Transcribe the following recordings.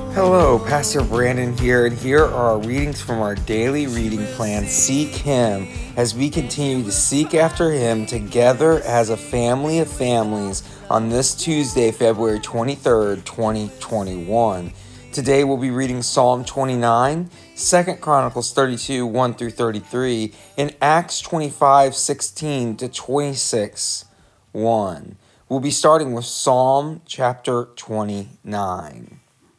Hello, Pastor Brandon here, and here are our readings from our daily reading plan, Seek Him, as we continue to seek after Him together as a family of families on this Tuesday, February 23rd, 2021. Today we'll be reading Psalm 29, 2 Chronicles 32, 1 through 33, and Acts 25, 16 to 26, 1. We'll be starting with Psalm chapter 29.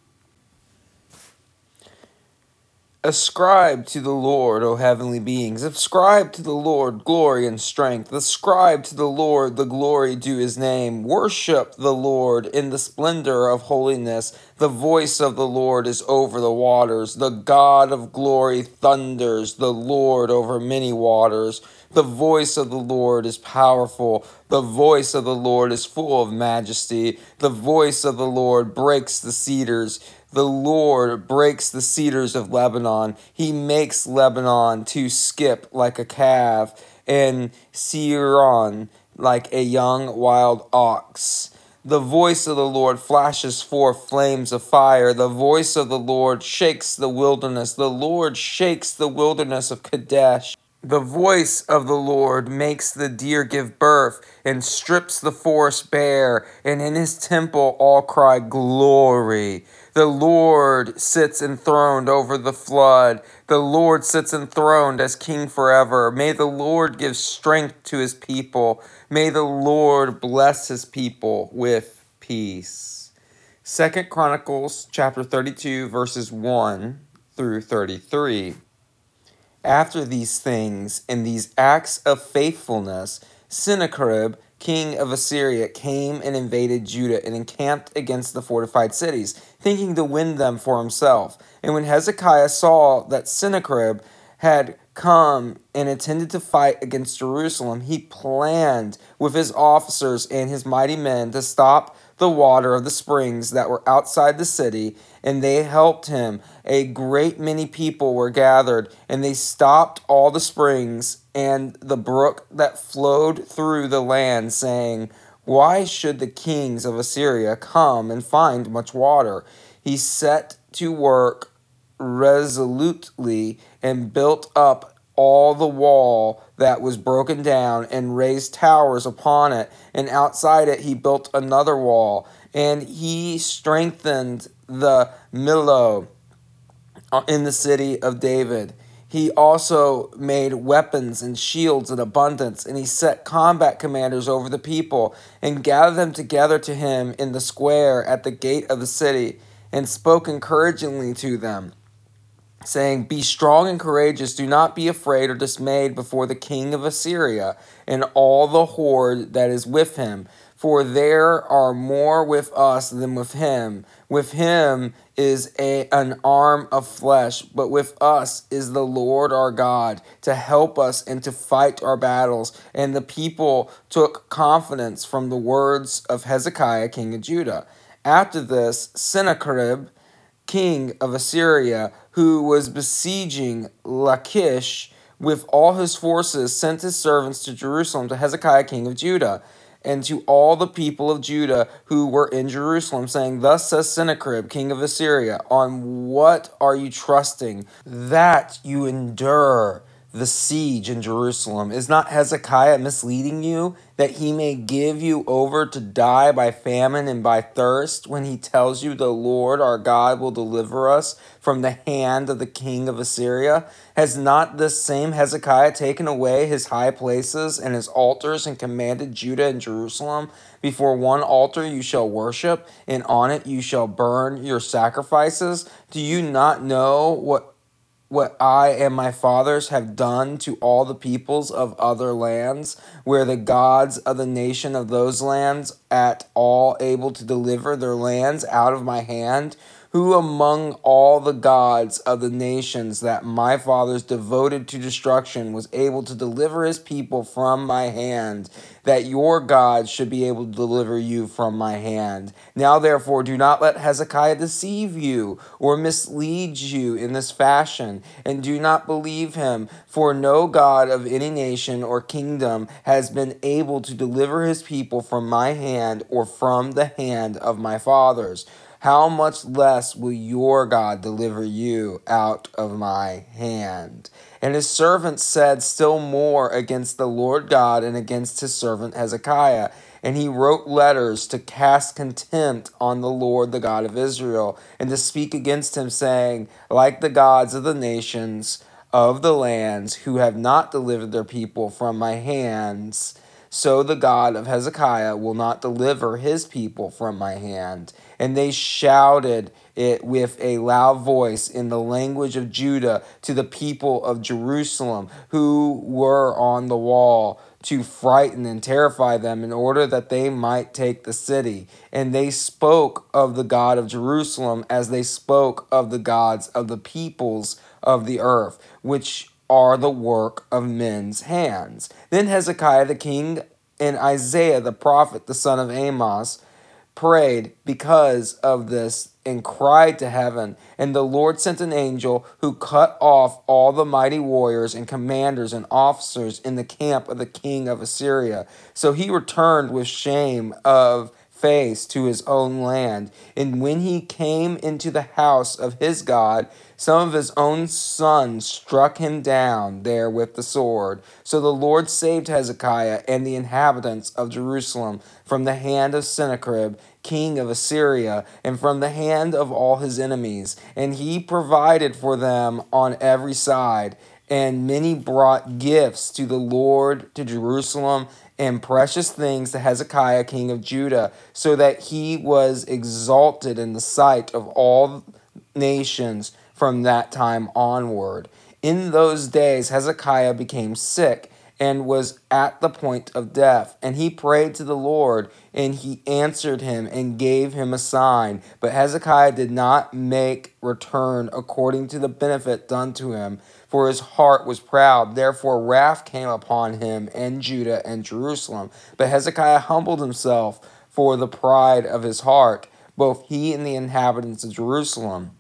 Ascribe to the Lord, O heavenly beings. Ascribe to the Lord glory and strength. Ascribe to the Lord the glory due his name. Worship the Lord in the splendor of holiness. The voice of the Lord is over the waters. The God of glory thunders, the Lord over many waters. The voice of the Lord is powerful. The voice of the Lord is full of majesty. The voice of the Lord breaks the cedars. The Lord breaks the cedars of Lebanon. He makes Lebanon to skip like a calf, and Sirion like a young wild ox. The voice of the Lord flashes forth flames of fire. The voice of the Lord shakes the wilderness. The Lord shakes the wilderness of Kadesh. The voice of the Lord makes the deer give birth and strips the forest bare, and in his temple all cry glory. The Lord sits enthroned over the flood. The Lord sits enthroned as king forever. May the Lord give strength to his people. May the Lord bless his people with peace. 2 Chronicles chapter 32 verses 1 through 33. After these things and these acts of faithfulness, Sennacherib, king of Assyria, came and invaded Judah and encamped against the fortified cities, thinking to win them for himself. And when Hezekiah saw that Sennacherib had come and intended to fight against Jerusalem, he planned with his officers and his mighty men to stop the water of the springs that were outside the city, and they helped him. A great many people were gathered, and they stopped all the springs and the brook that flowed through the land, saying, "Why should the kings of Assyria come and find much water?" He set to work resolutely and built up all the wall that was broken down and raised towers upon it, and outside it he built another wall, and he strengthened the Millo in the city of David. He also made weapons and shields in abundance, and he set combat commanders over the people and gathered them together to him in the square at the gate of the city, and spoke encouragingly to them, saying, "Be strong and courageous. Do not be afraid or dismayed before the king of Assyria and all the horde that is with him. For there are more with us than with him. With him is an arm of flesh, but with us is the Lord our God to help us and to fight our battles." And the people took confidence from the words of Hezekiah, king of Judah. After this, Sennacherib, king of Assyria, who was besieging Lachish with all his forces, sent his servants to Jerusalem to Hezekiah, king of Judah, and to all the people of Judah who were in Jerusalem, saying, "Thus says Sennacherib, king of Assyria, on what are you trusting, that you endure the siege in Jerusalem? Is not Hezekiah misleading you, that he may give you over to die by famine and by thirst, when he tells you the Lord our God will deliver us from the hand of the king of Assyria? Has not this same Hezekiah taken away his high places and his altars, and commanded Judah and Jerusalem, before one altar you shall worship, and on it you shall burn your sacrifices? Do you not know what I and my fathers have done to all the peoples of other lands, where the gods of the nation of those lands at all able to deliver their lands out of my hand? Who among all the gods of the nations that my fathers devoted to destruction was able to deliver his people from my hand, that your God should be able to deliver you from my hand? Now therefore do not let Hezekiah deceive you or mislead you in this fashion, and do not believe him, for no God of any nation or kingdom has been able to deliver his people from my hand or from the hand of my fathers. how much less will your God deliver you out of my hand? And his servants said still more against the Lord God and against his servant Hezekiah. And he wrote letters to cast contempt on the Lord, the God of Israel, and to speak against him, saying, like the gods of the nations of the lands who have not delivered their people from my hands, so the God of Hezekiah will not deliver his people from my hand. And they shouted it with a loud voice in the language of Judah to the people of Jerusalem who were on the wall, to frighten and terrify them in order that they might take the city. And they spoke of the God of Jerusalem as they spoke of the gods of the peoples of the earth, which are the work of men's hands. Then Hezekiah the king and Isaiah the prophet, the son of Amos, prayed because of this and cried to heaven. And the Lord sent an angel who cut off all the mighty warriors and commanders and officers in the camp of the king of Assyria. So he returned with shame of face to his own land. And when he came into the house of his God, some of his own sons struck him down there with the sword. So the Lord saved Hezekiah and the inhabitants of Jerusalem from the hand of Sennacherib, king of Assyria, and from the hand of all his enemies. And he provided for them on every side. And many brought gifts to the Lord to Jerusalem, and precious things to Hezekiah, king of Judah, so that he was exalted in the sight of all nations from that time onward. In those days Hezekiah became sick and was at the point of death. And he prayed to the Lord, and he answered him and gave him a sign. But Hezekiah did not make return according to the benefit done to him, for his heart was proud. Therefore wrath came upon him and Judah and Jerusalem. But Hezekiah humbled himself for the pride of his heart, both he and the inhabitants of Jerusalem,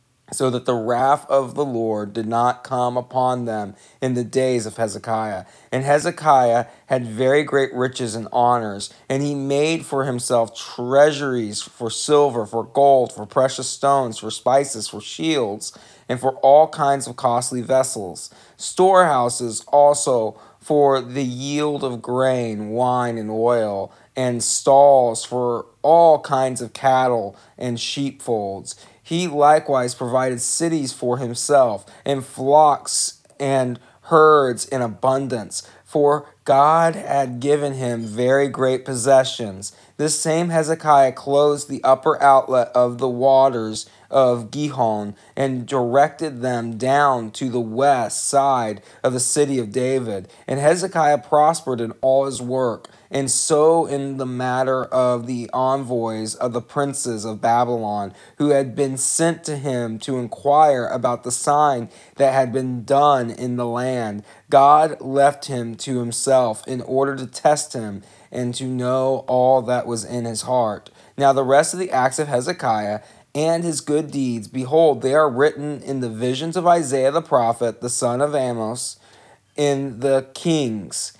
so that the wrath of the Lord did not come upon them in the days of Hezekiah. And Hezekiah had very great riches and honors, and he made for himself treasuries for silver, for gold, for precious stones, for spices, for shields, and for all kinds of costly vessels. Storehouses also for the yield of grain, wine, and oil, and stalls for all kinds of cattle and sheepfolds. He likewise provided cities for himself, and flocks and herds in abundance, for God had given him very great possessions. This same Hezekiah closed the upper outlet of the waters of Gihon, and directed them down to the west side of the city of David. And Hezekiah prospered in all his work, and so in the matter of the envoys of the princes of Babylon, who had been sent to him to inquire about the sign that had been done in the land. God left him to himself in order to test him and to know all that was in his heart. Now the rest of the acts of Hezekiah and his good deeds, behold, they are written in the visions of Isaiah the prophet, the son of Amos, in the kings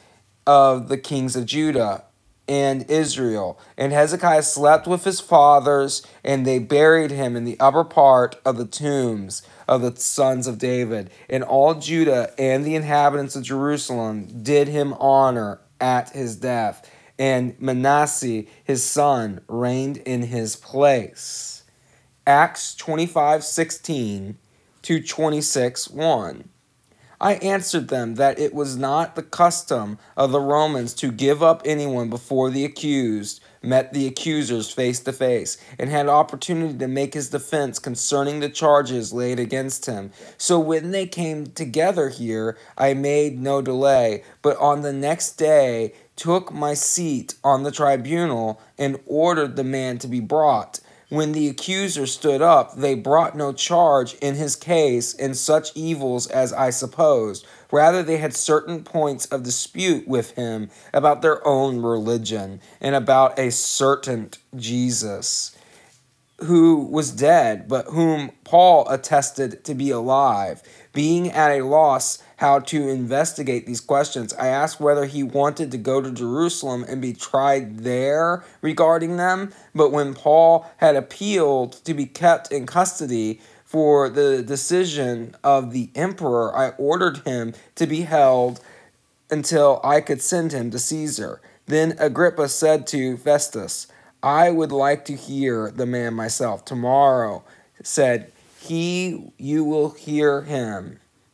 of Judah and Israel. And Hezekiah slept with his fathers, and they buried him in the upper part of the tombs of the sons of David. And all Judah and the inhabitants of Jerusalem did him honor at his death. And Manasseh, his son, reigned in his place. Acts 25:16 to 26:1. I answered them that it was not the custom of the Romans to give up anyone before the accused met the accusers face to face, and had opportunity to make his defense concerning the charges laid against him. So when they came together here, I made no delay, but on the next day took my seat on the tribunal and ordered the man to be brought. When the accuser stood up, they brought no charge in his case in such evils as I supposed. Rather, they had certain points of dispute with him about their own religion and about a certain Jesus, who was dead, but whom Paul attested to be alive. Being at a loss how to investigate these questions. I asked whether he wanted to go to Jerusalem and be tried there regarding them. But when Paul had appealed to be kept in custody for the decision of the emperor, I ordered him to be held until I could send him to Caesar. Then Agrippa said to Festus, I would like to hear the man myself. Tomorrow, said he, you will hear him.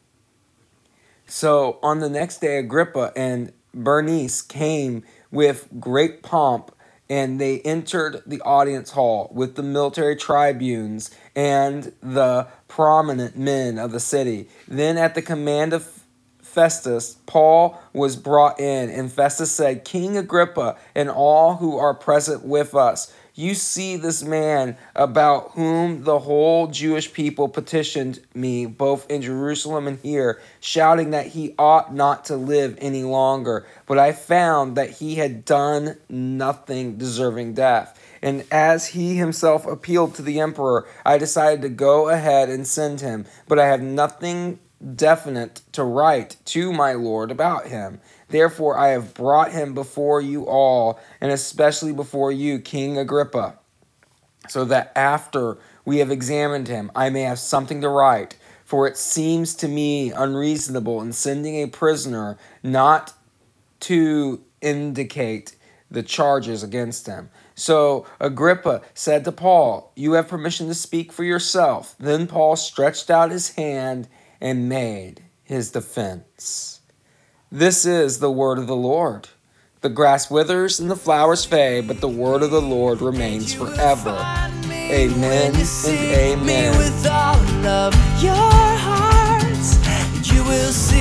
So on the next day, Agrippa and Bernice came with great pomp, and they entered the audience hall with the military tribunes and the prominent men of the city. Then at the command of Festus, Paul was brought in, and Festus said, King Agrippa and all who are present with us, you see this man about whom the whole Jewish people petitioned me, both in Jerusalem and here, shouting that he ought not to live any longer. But I found that he had done nothing deserving death. And as he himself appealed to the emperor, I decided to go ahead and send him. But I have nothing definite to write to my Lord about him. Therefore, I have brought him before you all, and especially before you, King Agrippa, so that after we have examined him, I may have something to write. For it seems to me unreasonable in sending a prisoner not to indicate the charges against him. So Agrippa said to Paul, you have permission to speak for yourself. Then Paul stretched out his hand and made his defense. This is the word of the Lord. The grass withers and the flowers fade, but the word of the Lord remains forever. Amen and amen.